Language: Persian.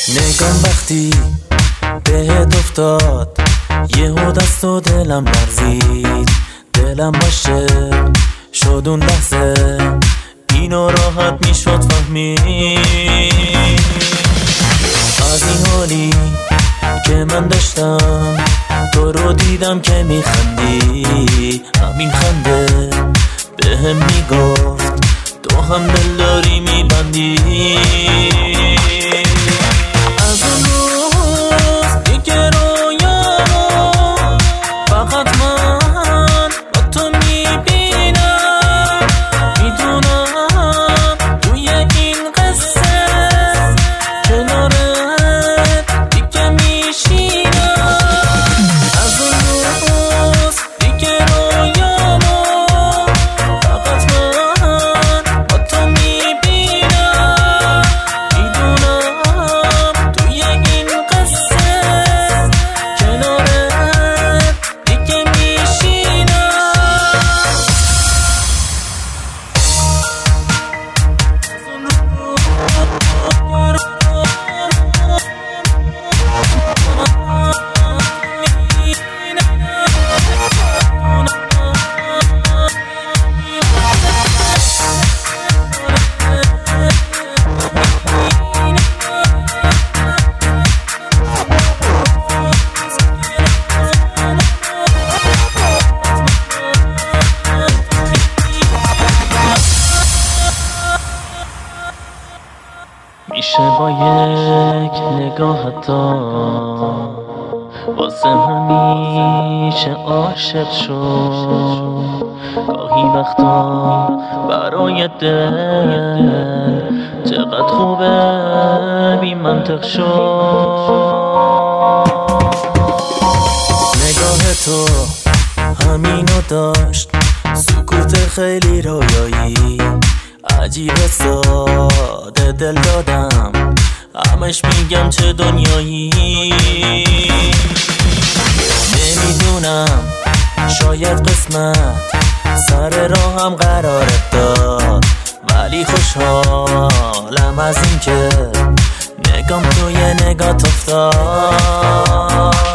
نگام وقتی بهت افتاد یهو دست و دلم لرزید. دلم باشه شد اون لحظه اینو راحت میشد فهمید. از این حالی که من داشتم تو رو دیدم که میخندی. همین خنده بهم میگفت تو هم دل داری میبندی. از اون روز دیگه رویامو فقط من با تو میبینم. میدونم توی این قصه کنارت دیگه میشینم. از اون روز دیگه رویامو فقط من با تو میبینم. میدونم توی این قصه کنارت دیگه میشینم. میشه با یک نگاه تا واسه همیشه عاشق شد. گاهی وقتا برای دل چقدر خوبه بی منطق شد. نگاه تو همینو داشت، سکوت خیلی رویایی، عجیب ساده دل دادم، همش میگم چه دنیایی. نمیدونم شاید قسمت سر راهم قرارت داد، ولی خوشحالم از این که نگام توی نگات افتاد.